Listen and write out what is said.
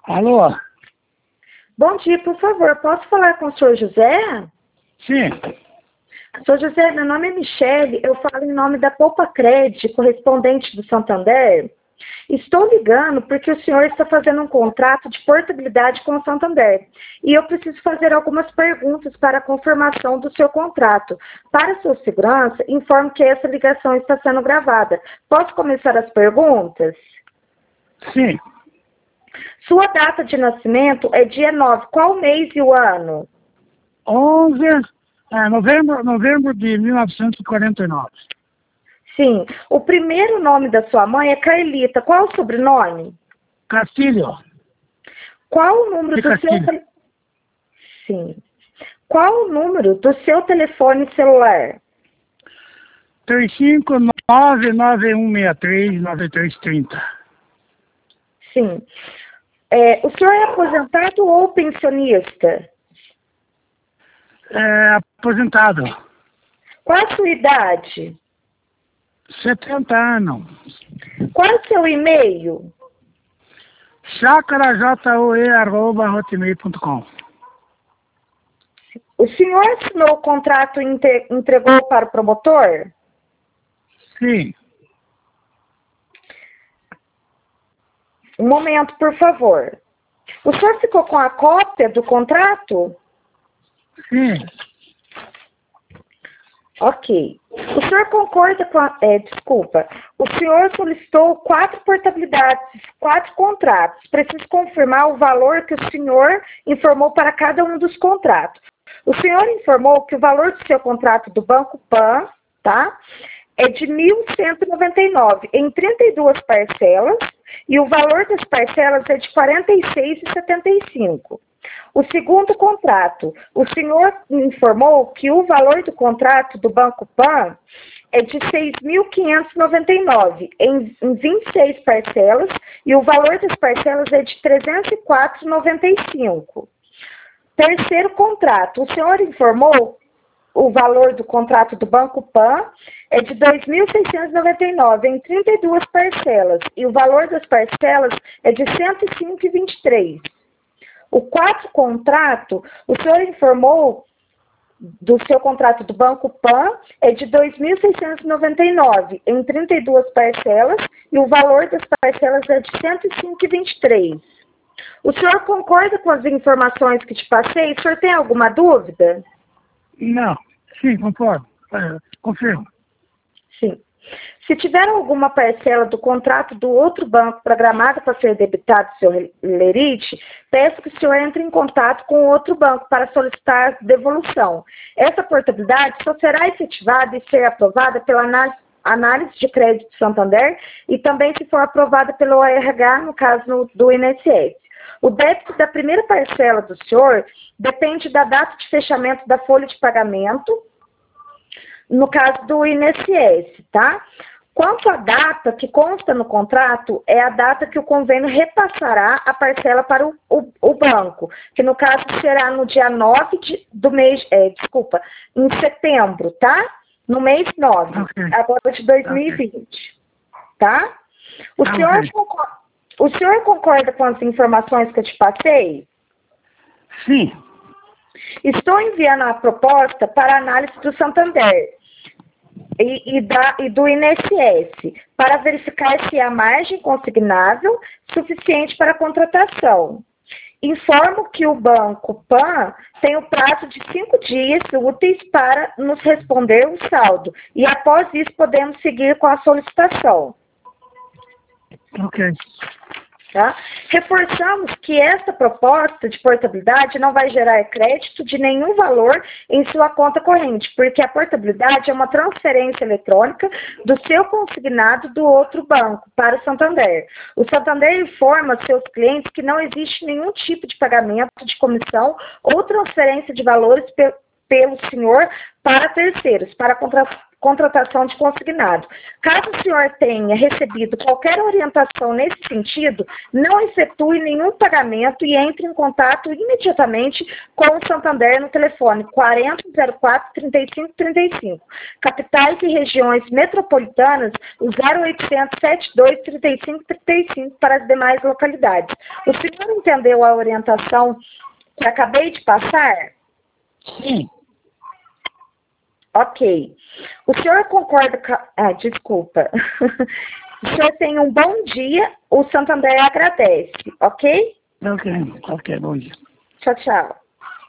Alô? Bom dia, por favor, posso falar com o senhor José? Sim. Senhor José, meu nome é Michele, eu falo em nome da Poupa Cred, correspondente do Santander. Estou ligando porque o senhor está fazendo um contrato de portabilidade com o Santander. E eu preciso fazer algumas perguntas para a confirmação do seu contrato. Para sua segurança, informo que essa ligação está sendo gravada. Posso começar as perguntas? Sim. Sua data de nascimento é dia 9. Qual mês e o ano? 11, novembro de 1949. Sim. O primeiro nome da sua mãe é Carlita. Qual o sobrenome? Castilho. Qual o número De do seu Castilho. Sim. Qual o número do seu telefone celular? 35991639330. Sim. O senhor é aposentado ou pensionista? Aposentado. Qual a sua idade? 70 anos. Qual é o seu e-mail? chacarajoe@hotmail.com. O senhor assinou o contrato e entregou para o promotor? Sim. Um momento, por favor. O senhor ficou com a cópia do contrato? Sim. Ok. O senhor concorda com a... desculpa. O senhor solicitou 4 portabilidades, 4 contratos. Preciso confirmar o valor que o senhor informou para cada um dos contratos. O senhor informou que o valor do seu contrato do Banco Pan, tá? É de R$ 1.199 em 32 parcelas e o valor das parcelas é de R$ 46,75. O segundo contrato, o senhor informou que o valor do contrato do Banco Pan é de R$ 6.599 em 26 parcelas e o valor das parcelas é de R$ 304,95. Terceiro contrato, o senhor informou o valor do contrato do Banco Pan é de R$ 2.699 em 32 parcelas e o valor das parcelas é de R$ 105,23. O quarto contrato, o senhor informou do seu contrato do Banco Pan é de R$ 2.699 em 32 parcelas e o valor das parcelas é de R$ 105,23. O senhor concorda com as informações que te passei? O senhor tem alguma dúvida? Não. Sim, concordo. Confirmo. Sim. Se tiver alguma parcela do contrato do outro banco programada para ser debitado do seu lerite, peço que o senhor entre em contato com o outro banco para solicitar devolução. Essa portabilidade só será efetivada e ser aprovada pela análise de crédito do Santander e também se for aprovada pelo ORH, no caso do INSS. O débito da primeira parcela do senhor depende da data de fechamento da folha de pagamento, no caso do INSS, tá? Quanto à data que consta no contrato, é a data que o convênio repassará a parcela para o banco, que no caso será no dia 9 do mês, em setembro, tá? No mês 9, Ok. agora de 2020, tá? O senhor concorda com as informações que eu te passei? Sim. Estou enviando a proposta para análise do Santander e do INSS para verificar se há margem consignável suficiente para a contratação. Informo que o Banco Pan tem o prazo de 5 dias úteis para nos responder o saldo e após isso podemos seguir com a solicitação. Ok. Tá? Reforçamos que esta proposta de portabilidade não vai gerar crédito de nenhum valor em sua conta corrente, porque a portabilidade é uma transferência eletrônica do seu consignado do outro banco para o Santander. O Santander informa seus clientes que não existe nenhum tipo de pagamento de comissão ou transferência de valores pelo senhor para terceiros, para contratação de consignado. Caso o senhor tenha recebido qualquer orientação nesse sentido, não efetue nenhum pagamento e entre em contato imediatamente com o Santander no telefone 4004-3535. Capitais e regiões metropolitanas, o 0800 72 35 35 para as demais localidades. O senhor entendeu a orientação que acabei de passar? Sim. Ok. O senhor concorda com... desculpa. O senhor tenha um bom dia. O Santander agradece, ok? Ok, bom dia. Tchau, tchau.